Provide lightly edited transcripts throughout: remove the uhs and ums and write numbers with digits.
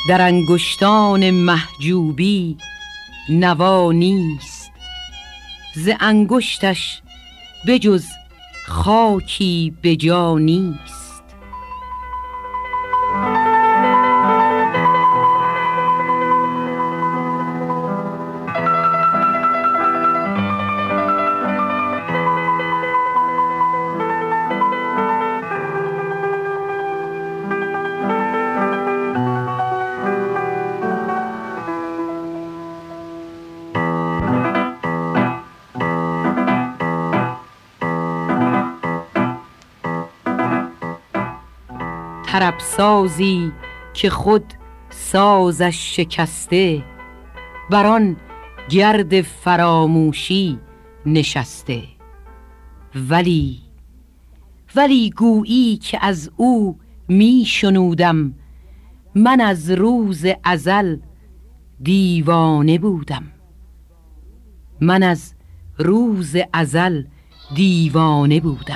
در انگشتان محجوبی نوا نیست، ز انگشتش بجز خاکی به جا نیست. طرب سازی که خود سازش شکسته، بر آن گرد فراموشی نشسته. ولی گویی که از او می شنودم، من از روز ازل دیوانه بودم. من از روز ازل دیوانه بودم.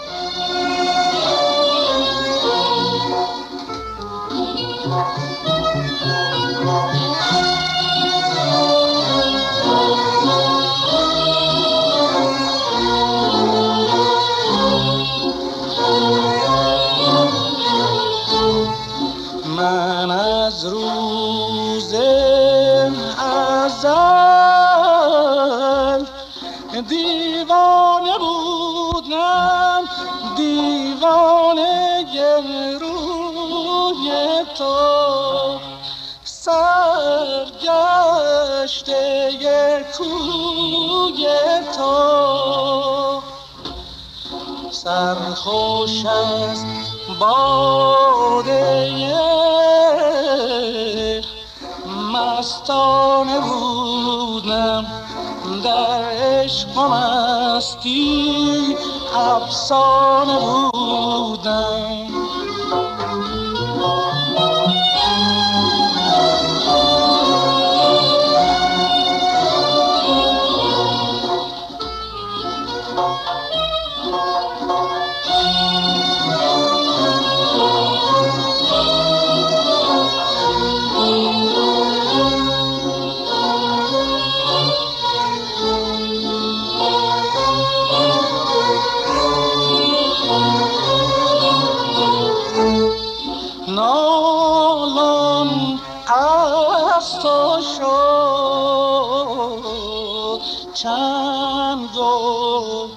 من از روز ازل دیوانه بودم، دیوانه روی تو، سرگشته کوی تو. سرخوش از باده مستانه بودم، در عشق و مستی افسانه بودم. نالان از تو شد چند و